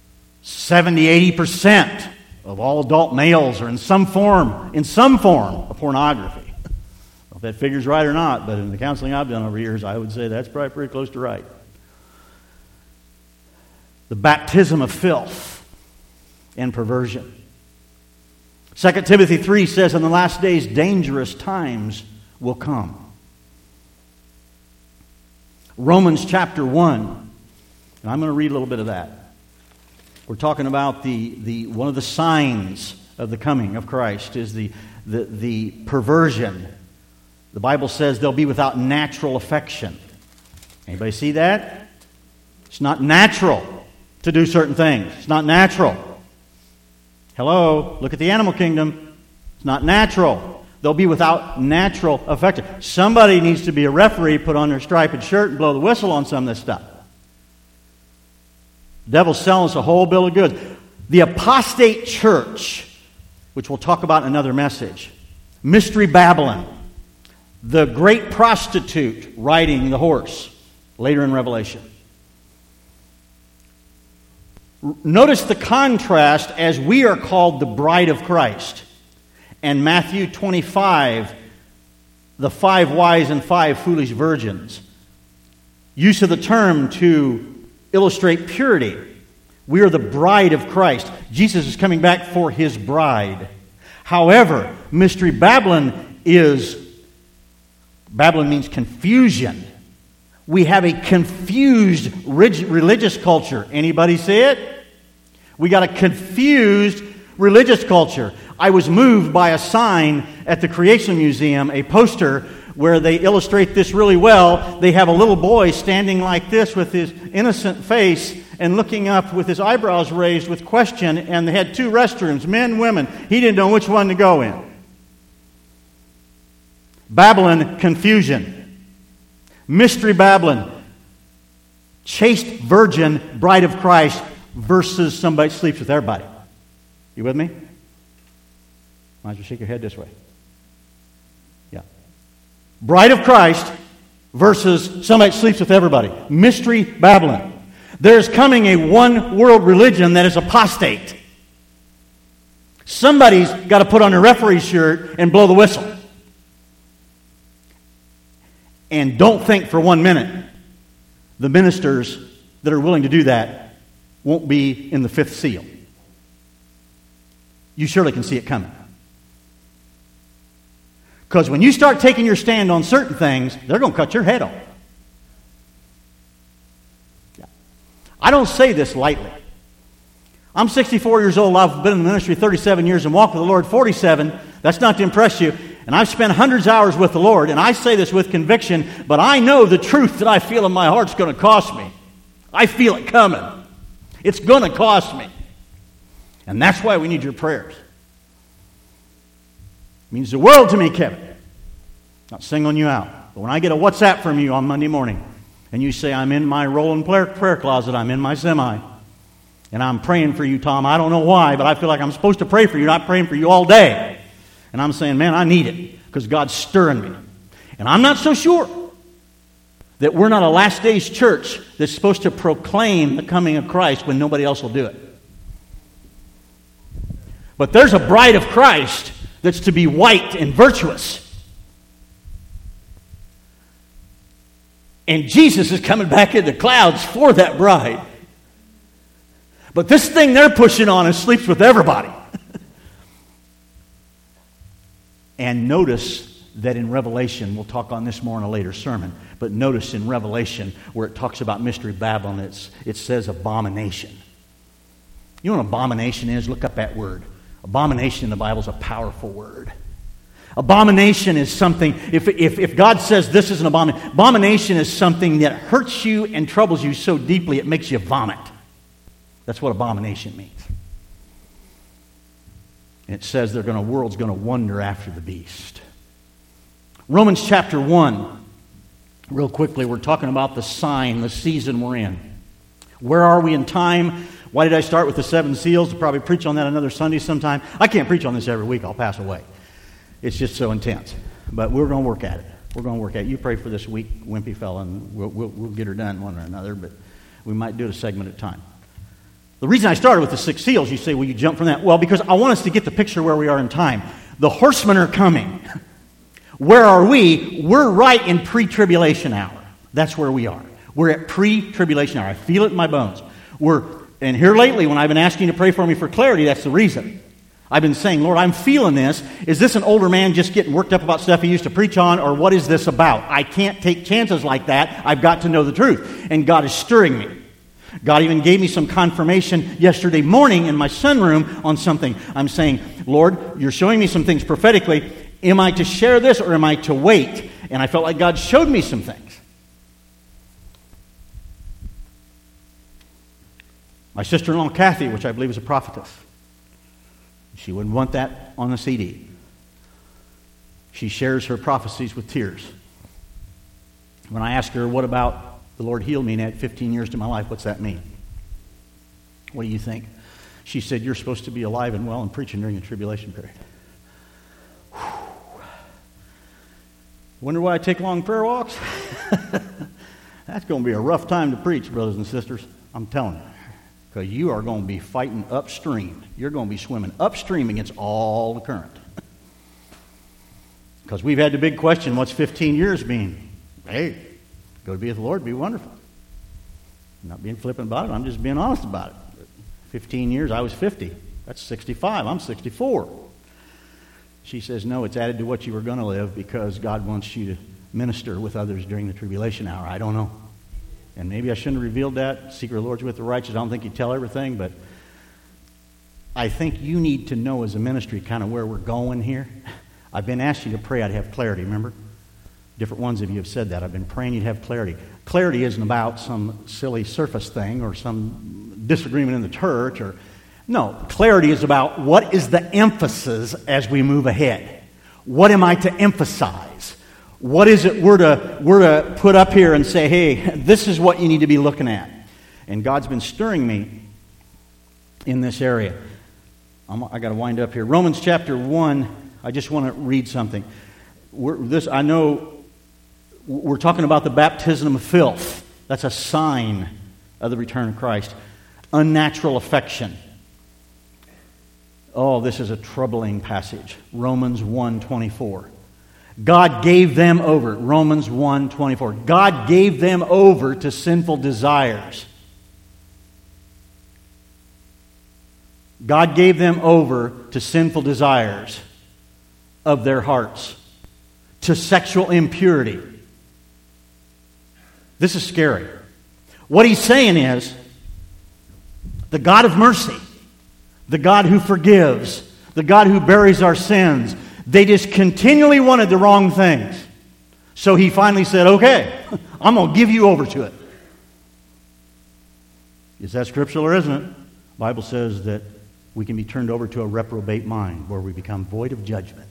70-80% of all adult males are in some form of pornography. I don't know if that figure's right or not, but in the counseling I've done over years, I would say that's probably pretty close to right. The baptism of filth and perversion. 2 Timothy 3 says, in the last days, dangerous times will come. Romans chapter 1. And I'm going to read a little bit of that. We're talking about the one of the signs of the coming of Christ is the perversion. The Bible says they'll be without natural affection. Anybody see that? It's not natural to do certain things. It's not natural. Hello? Look at the animal kingdom. It's not natural. They'll be without natural affection. Somebody needs to be a referee, put on their striped shirt, and blow the whistle on some of this stuff. The devil's selling us a whole bill of goods. The apostate church, which we'll talk about in another message. Mystery Babylon. The great prostitute riding the horse, later in Revelation. Notice the contrast as we are called the bride of Christ. And Matthew 25, the 5 wise and 5 foolish virgins. Use of the term to illustrate purity. We are the bride of Christ. Jesus is coming back for His bride. However, Mystery Babylon means confusion. We have a confused religious culture. Anybody see it? We got a confused religious culture. I was moved by a sign at the Creation Museum, a poster where they illustrate this really well. They have a little boy standing like this with his innocent face and looking up with his eyebrows raised with question, and they had 2 restrooms, men, women. He didn't know which one to go in. Babylon, confusion. Mystery Babylon, chaste virgin, bride of Christ, versus somebody that sleeps with everybody. You with me? Might as well shake your head this way. Yeah. Bride of Christ versus somebody that sleeps with everybody. Mystery Babylon. There's coming a one-world religion that is apostate. Somebody's got to put on a referee's shirt and blow the whistle. And don't think for 1 minute the ministers that are willing to do that won't be in the 5th seal. You surely can see it coming. Because when you start taking your stand on certain things, they're going to cut your head off. Yeah. I don't say this lightly. I'm 64 years old. I've been in the ministry 37 years and walked with the Lord 47. That's not to impress you. And I've spent hundreds of hours with the Lord. And I say this with conviction, but I know the truth that I feel in my heart is going to cost me. I feel it coming. It's going to cost me. And that's why we need your prayers. It means the world to me, Kevin. Not singling you out. But when I get a WhatsApp from you on Monday morning, and you say, I'm in my rolling prayer closet, I'm in my semi, and I'm praying for you, Tom. I don't know why, but I feel like I'm supposed to pray for you, not praying for you all day. And I'm saying, man, I need it, because God's stirring me. And I'm not so sure that we're not a last days church that's supposed to proclaim the coming of Christ when nobody else will do it. But there's a bride of Christ that's to be white and virtuous. And Jesus is coming back in the clouds for that bride. But this thing they're pushing on and sleeps with everybody. And notice that in Revelation, we'll talk on this more in a later sermon, but notice in Revelation where it talks about Mystery Babylon, it says abomination. You know what abomination is? Look up that word. Abomination in the Bible is a powerful word. Abomination is something, if God says this is an abomination is something that hurts you and troubles you so deeply it makes you vomit. That's what abomination means. And it says the world's going to wonder after the beast. Romans chapter 1, real quickly, we're talking about the sign, the season we're in. Where are we in time? Why did I start with the 7 seals? I'll probably preach on that another Sunday sometime. I can't preach on this every week. I'll pass away. It's just so intense. But we're going to work at it. We're going to work at it. You pray for this weak, wimpy fella, and we'll get her done one or another, but we might do it a segment at a time. The reason I started with the 6 seals, you say, well, you jump from that. Well, because I want us to get the picture where we are in time. The horsemen are coming. Where are we? We're right in pre-tribulation hour. That's where we are. We're at pre-tribulation hour. I feel it in my bones. And here lately, when I've been asking you to pray for me for clarity, that's the reason. I've been saying, Lord, I'm feeling this. Is this an older man just getting worked up about stuff he used to preach on, or what is this about? I can't take chances like that. I've got to know the truth. And God is stirring me. God even gave me some confirmation yesterday morning in my sunroom on something. I'm saying, Lord, you're showing me some things prophetically. Am I to share this or am I to wait? And I felt like God showed me some things. My sister-in-law, Kathy, which I believe is a prophetess, she wouldn't want that on the CD. She shares her prophecies with tears. When I ask her, what about the Lord healed me and add 15 years to my life, what's that mean? What do you think? She said, you're supposed to be alive and well and preaching during the tribulation period. Wonder why I take long prayer walks? That's going to be a rough time to preach, brothers and sisters. I'm telling you. Because you are going to be fighting upstream. You're going to be swimming upstream against all the current. Because we've had the big question, what's 15 years mean? Hey, go to be with the Lord, be wonderful. I'm not being flippant about it. I'm just being honest about it. 15 years, I was 50. That's 65. I'm 64. She says, no, it's added to what you were going to live because God wants you to minister with others during the tribulation hour. I don't know. And maybe I shouldn't have revealed that. Secret of the Lord's with the righteous. I don't think you tell everything, but I think you need to know as a ministry kind of where we're going here. I've been asking you to pray I'd have clarity, remember? Different ones of you have said that. I've been praying you'd have clarity. Clarity isn't about some silly surface thing or some disagreement in the church. No, clarity is about what is the emphasis as we move ahead. What am I to emphasize? What is it we're to put up here and say, hey, this is what you need to be looking at. And God's been stirring me in this area. I got to wind up here. Romans chapter 1, I just want to read something. I know we're talking about the baptism of filth. That's a sign of the return of Christ. Unnatural affection. Oh, this is a troubling passage. Romans 1:24. God gave them over. Romans 1:24. God gave them over to sinful desires. God gave them over to sinful desires of their hearts, to sexual impurity. This is scary. What he's saying is, the God of mercy, the God who forgives, the God who buries our sins, they just continually wanted the wrong things. So he finally said, okay, I'm going to give you over to it. Is that scriptural or isn't it? The Bible says that we can be turned over to a reprobate mind where we become void of judgment.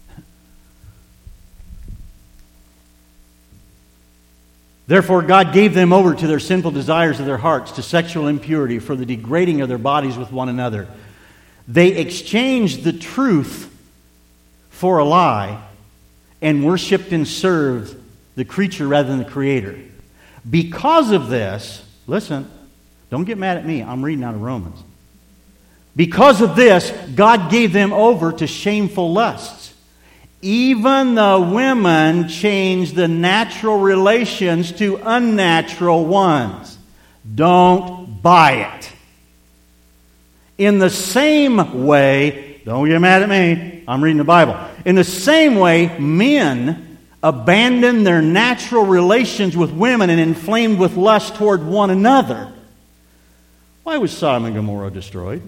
Therefore, God gave them over to their sinful desires of their hearts, to sexual impurity, for the degrading of their bodies with one another. They exchanged the truth for a lie and worshipped and served the creature rather than the Creator. Because of this, listen, don't get mad at me. I'm reading out of Romans. Because of this, God gave them over to shameful lusts. Even the women changed the natural relations to unnatural ones. Don't buy it. In the same way, don't get mad at me, I'm reading the Bible. In the same way, men abandon their natural relations with women and inflamed with lust toward one another. Why was Sodom and Gomorrah destroyed?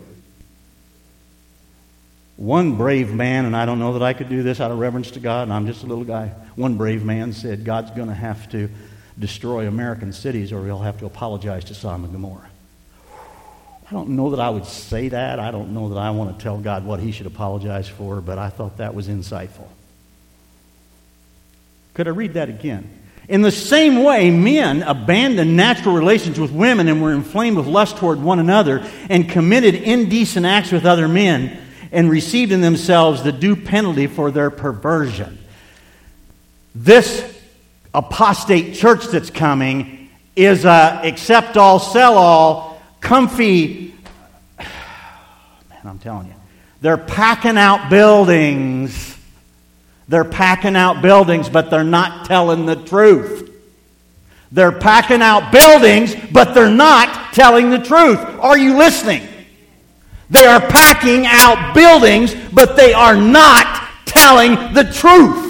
One brave man, and I don't know that I could do this out of reverence to God, and I'm just a little guy. One brave man said, God's going to have to destroy American cities or he'll have to apologize to Sodom and Gomorrah. I don't know that I would say that. I don't know that I want to tell God what he should apologize for, but I thought that was insightful. Could I read that again? In the same way, men abandoned natural relations with women and were inflamed with lust toward one another and committed indecent acts with other men and received in themselves the due penalty for their perversion. This apostate church that's coming is a accept all, sell all, comfy. Man, I'm telling you. They're packing out buildings. They're packing out buildings, but they're not telling the truth. They're packing out buildings, but they're not telling the truth. Are you listening? They are packing out buildings, but they are not telling the truth.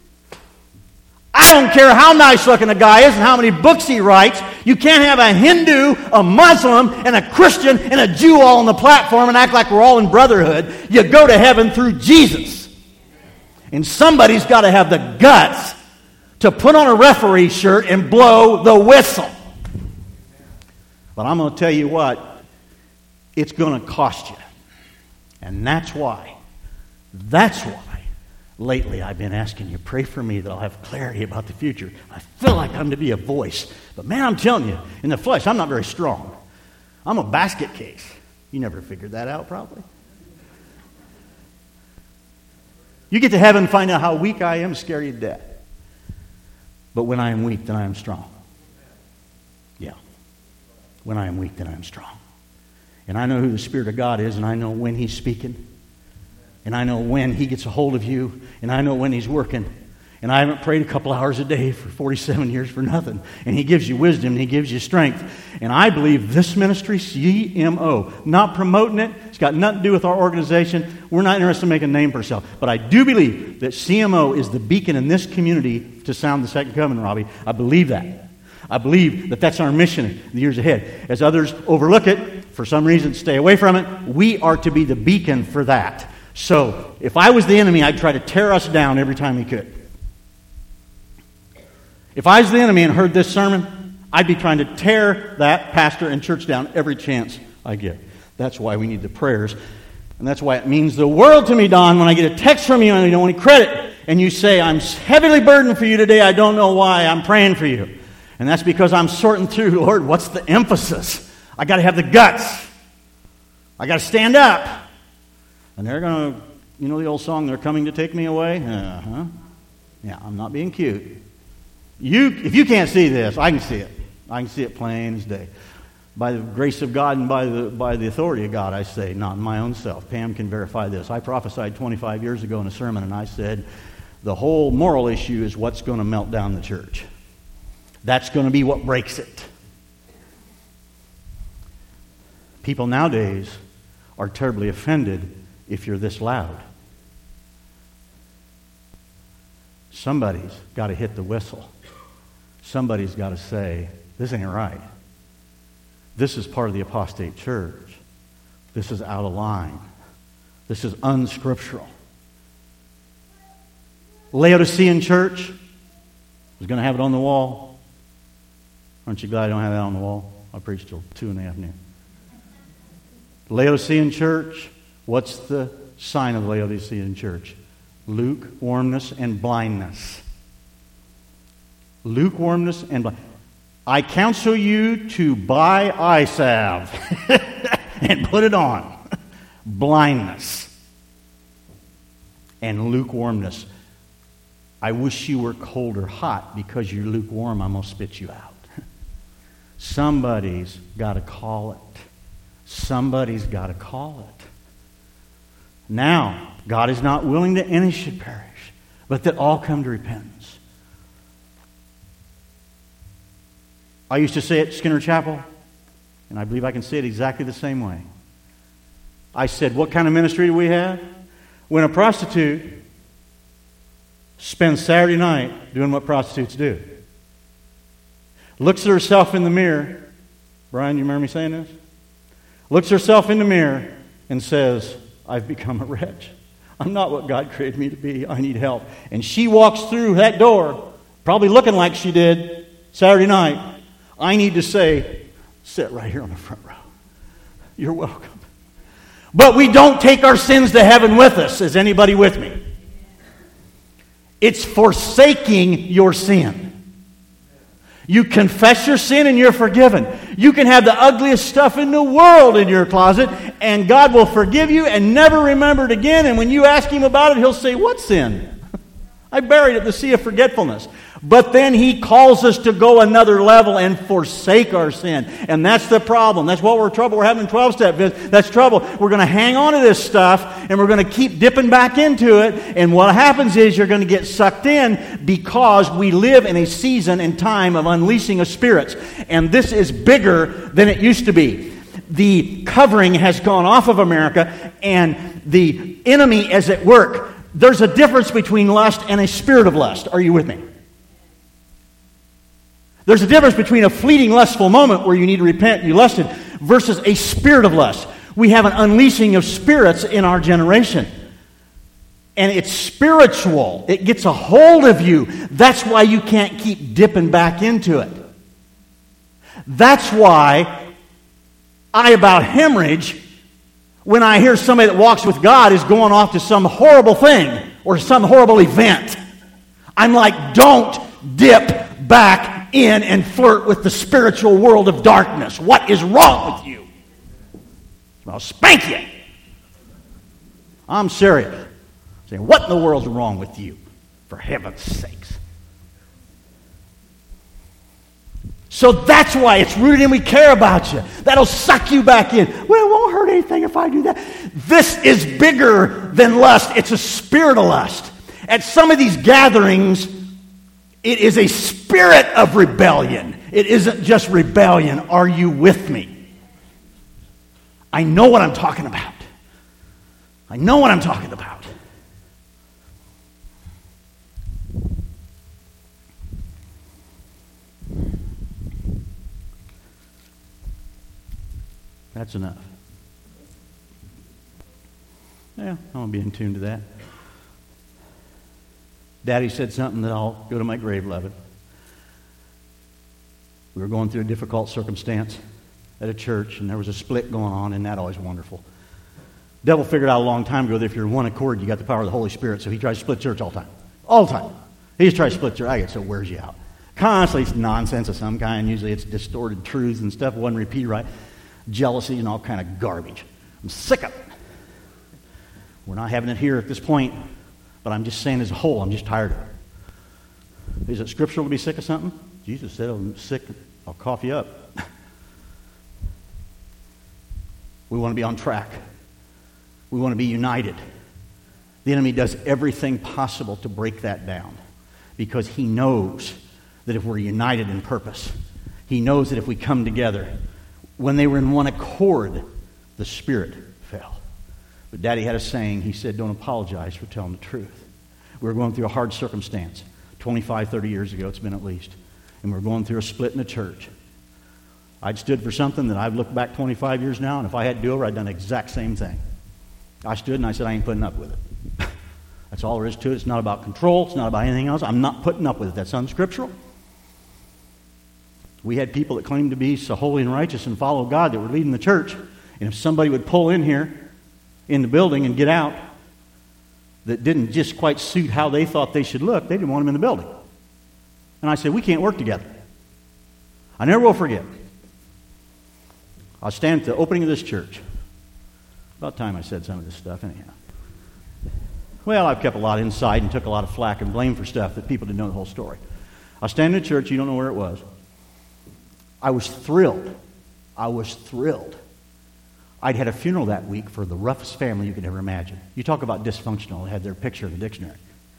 I don't care how nice looking a guy is and how many books he writes. You can't have a Hindu, a Muslim, and a Christian and a Jew all on the platform and act like we're all in brotherhood. You go to heaven through Jesus. And somebody's got to have the guts to put on a referee shirt and blow the whistle. But I'm going to tell you what, it's going to cost you. And that's why lately I've been asking you, pray for me that I'll have clarity about the future. I feel like I'm to be a voice. But man, I'm telling you, in the flesh, I'm not very strong. I'm a basket case. You never figured that out, probably. You get to heaven and find out how weak I am, scare you to death. But when I am weak, then I am strong. Yeah. When I am weak, then I am strong. And I know who the Spirit of God is, and I know when He's speaking. And I know when He gets a hold of you, and I know when He's working. And I haven't prayed a couple hours a day for 47 years for nothing. And He gives you wisdom, and He gives you strength. And I believe this ministry, CMO, not promoting it, it's got nothing to do with our organization. We're not interested in making a name for ourselves. But I do believe that CMO is the beacon in this community to sound the second coming, Robbie. I believe that. I believe that that's our mission in the years ahead. As others overlook it, for some reason stay away from it, we are to be the beacon for that. So, if I was the enemy, I'd try to tear us down every time he could. If I was the enemy and heard this sermon, I'd be trying to tear that pastor and church down every chance I get. That's why we need the prayers. And that's why it means the world to me, Don, when I get a text from you and I don't want any credit, and you say, I'm heavily burdened for you today, I don't know why, I'm praying for you. And that's because I'm sorting through, Lord, what's the emphasis? I got to have the guts. I got to stand up. And they're going to, you know the old song, they're coming to take me away? Uh-huh. Yeah, I'm not being cute. If you can't see this, I can see it. I can see it plain as day. By the grace of God and by the authority of God, I say, not in my own self. Pam can verify this. I prophesied 25 years ago in a sermon, and I said, the whole moral issue is what's going to melt down the church. That's going to be what breaks it. People nowadays are terribly offended if you're this loud. Somebody's got to hit the whistle. Somebody's got to say, this ain't right. This is part of the apostate church. This is out of line. This is unscriptural. Laodicean church is going to have it on the wall. Aren't you glad I don't have that on the wall? I preached till 2:30 noon. Laodicean church, what's the sign of the Laodicean church? Lukewarmness and blindness. Lukewarmness and blindness. I counsel you to buy eye salve and put it on. Blindness and lukewarmness. I wish you were cold or hot, because you're lukewarm, I'm going to spit you out. Somebody's got to call it. Somebody's got to call it. Now, God is not willing that any should perish, but that all come to repentance. I used to say at Skinner Chapel, and I believe I can say it exactly the same way. I said, what kind of ministry do we have? When a prostitute spends Saturday night doing what prostitutes do, looks at herself in the mirror, Brian, you remember me saying this? Looks at herself in the mirror and says, I've become a wretch. I'm not what God created me to be. I need help. And she walks through that door, probably looking like she did Saturday night. I need to say, sit right here on the front row. You're welcome. But we don't take our sins to heaven with us. Is anybody with me? It's forsaking your sin. You confess your sin and you're forgiven. You can have the ugliest stuff in the world in your closet and God will forgive you and never remember it again. And when you ask Him about it, He'll say, what sin? I buried it in the sea of forgetfulness. But then He calls us to go another level and forsake our sin. And that's the problem. That's what we're having 12-step. That's trouble. We're going to hang on to this stuff and we're going to keep dipping back into it. And what happens is you're going to get sucked in because we live in a season and time of unleashing of spirits. And this is bigger than it used to be. The covering has gone off of America and the enemy is at work. There's a difference between lust and a spirit of lust. Are you with me? There's a difference between a fleeting lustful moment where you need to repent, you lusted, versus a spirit of lust. We have an unleashing of spirits in our generation. And it's spiritual. It gets a hold of you. That's why you can't keep dipping back into it. That's why I about hemorrhage when I hear somebody that walks with God is going off to some horrible thing or some horrible event. I'm like, don't dip back in and flirt with the spiritual world of darkness. What is wrong with you? I'll spank you. I'm serious. Saying, what in the world's wrong with you? For heaven's sakes. So that's why it's rooted in we care about you. That'll suck you back in. Well, it won't hurt anything if I do that. This is bigger than lust. It's a spirit of lust. At some of these gatherings, it is a spirit of rebellion. It isn't just rebellion. Are you with me? I know what I'm talking about. I know what I'm talking about. That's enough. Yeah, I'm going to be in tune to that. Daddy said something that I'll go to my grave loving. We were going through a difficult circumstance at a church, and there was a split going on, and that always wonderful. Devil figured out a long time ago that if you're in one accord, you got the power of the Holy Spirit, so he tries to split church all the time. All the time. He just tries to split church. I get so it wears you out. Constantly, it's nonsense of some kind. Usually it's distorted truths and stuff, wasn't repeated right. Jealousy and all kind of garbage. I'm sick of it. We're not having it here at this point, but I'm just saying as a whole, I'm just tired of it. Is it scriptural to be sick of something? Jesus said, I'm sick, I'll cough you up. We want to be on track. We want to be united. The enemy does everything possible to break that down because he knows that if we're united in purpose, he knows that if we come together, when they were in one accord, the Spirit fell. But Daddy had a saying. He said, don't apologize for telling the truth. We were going through a hard circumstance 25, 30 years ago, it's been at least. And we were going through a split in the church. I'd stood for something that I've looked back 25 years now, and if I had to do over, I'd done the exact same thing. I stood and I said, I ain't putting up with it. That's all there is to it. It's not about control. It's not about anything else. I'm not putting up with it. That's unscriptural. We had people that claimed to be so holy and righteous and follow God that were leading the church. And if somebody would pull in here, in the building and get out, that didn't just quite suit how they thought they should look, they didn't want them in the building. And I said, we can't work together. I never will forget. I'll stand at the opening of this church. About time I said some of this stuff anyhow. Well, I've kept a lot inside and took a lot of flack and blame for stuff that people didn't know the whole story. I was standing in church, you don't know where it was. I was thrilled. I'd had a funeral that week for the roughest family you could ever imagine. You talk about dysfunctional, they had their picture in the dictionary.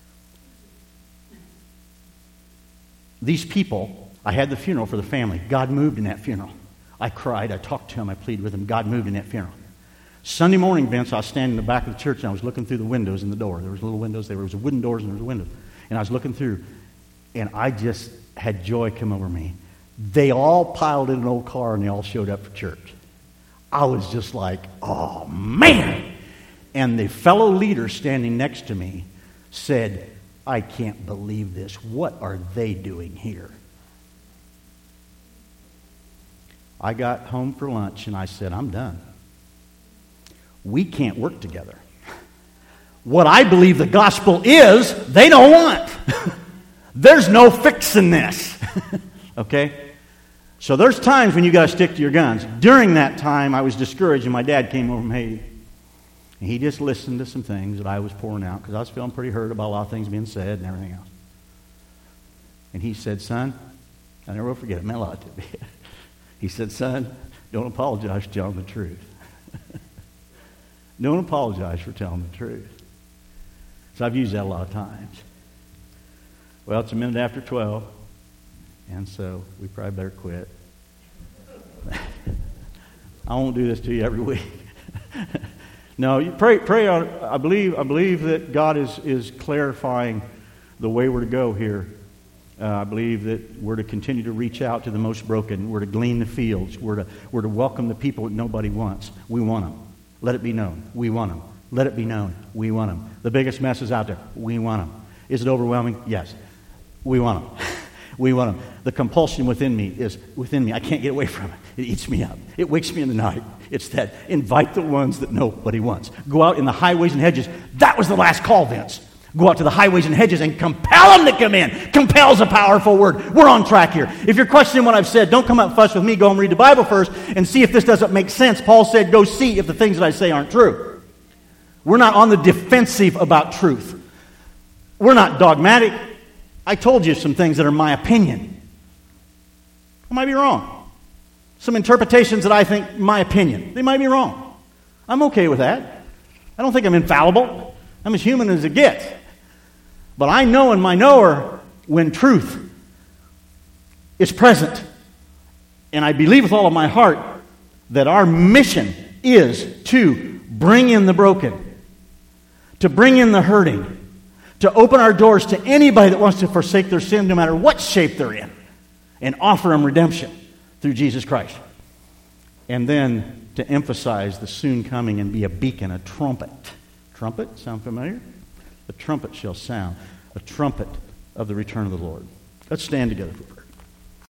These people, I had the funeral for the family. God moved in that funeral. I cried, I talked to him, I pleaded with him. God moved in that funeral. Sunday morning, Vince, I was standing in the back of the church, and I was looking through the windows in the door. There was little windows. There was wooden doors, and there was windows. And I was looking through, and I just had joy come over me. They all piled in an old car, and they all showed up for church. I was just like, oh, man! And the fellow leader standing next to me said, I can't believe this. What are they doing here? I got home for lunch, and I said, I'm done. We can't work together. What I believe the gospel is, they don't want. There's no fixing this. Okay? So there's times when you got to stick to your guns. During that time, I was discouraged, and my dad came over from Haiti. And he just listened to some things that I was pouring out, because I was feeling pretty hurt about a lot of things being said and everything else. And he said, son, I never will forget it. It meant a lot to me. He said, son, don't apologize for telling the truth. Don't apologize for telling the truth. So I've used that a lot of times. Well, it's a minute after 12, and so we probably better quit. I won't do this to you every week. No, you pray on. I believe that God is clarifying the way we're to go here. I believe that we're to continue to reach out to the most broken. We're to glean the fields. We're to welcome the people that nobody wants. We want them. Let it be known. We want them. Let it be known. We want them. The biggest mess is out there. We want them. Is it overwhelming? Yes. We want them. We want them. The compulsion within me is within me. I can't get away from it. It eats me up. It wakes me in the night. It's that invite the ones that nobody wants. Go out in the highways and hedges. That was the last call, Vince. Go out to the highways and hedges and compel them to come in. Compel's a powerful word. We're on track here. If you're questioning what I've said, don't come out and fuss with me. Go and read the Bible first and see if this doesn't make sense. Paul said, go see if the things that I say aren't true. We're not on the defensive about truth. We're not dogmatic. I told you some things that are my opinion. I might be wrong. Some interpretations that I think my opinion. They might be wrong. I'm okay with that. I don't think I'm infallible. I'm as human as it gets. But I know in my knower when truth is present. And I believe with all of my heart that our mission is to bring in the broken, to bring in the hurting, to open our doors to anybody that wants to forsake their sin no matter what shape they're in, and offer them redemption through Jesus Christ. And then to emphasize the soon coming and be a beacon, a trumpet. Trumpet, sound familiar? A trumpet shall sound, a trumpet of the return of the Lord. Let's stand together for prayer.